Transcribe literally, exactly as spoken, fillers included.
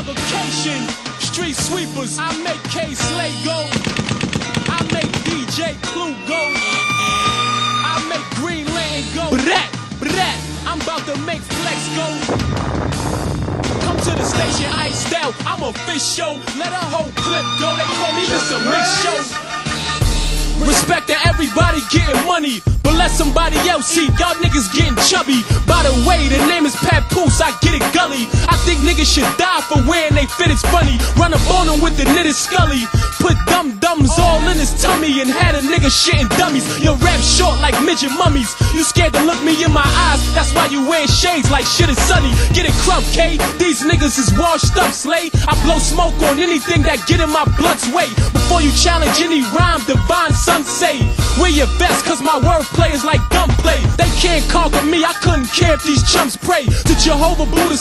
provocation. Street sweepers, I make K Slay go. I make D J Clue go. I make Green Lantern go. Brat, brat, I'm about to make Flex go. Come to the station, iced out, I'm official. Let a whole clip go, they call me Mister Mix Show. Respect to everybody getting money, but let somebody else see y'all niggas getting chubby. By the way, the name is Pat Poose, I get it gully. I think niggas should die for wearing they fit, it's funny. Run up on him with the knitted scully. Put dum dums all in his tummy and had a nigga shitting dummies. Your rap short like midget mummies. You scared to look me in my eyes, that's why you wearing shades like shit is sunny. Get it crump, K, these niggas is washed up, Slay. I blow smoke on anything that get in my blood's way. Before you challenge any rhyme, divine son say, wear your best cause my wordplay is like gunplay. They can't conquer me, I couldn't care if these chumps pray to Jehovah, Buddha,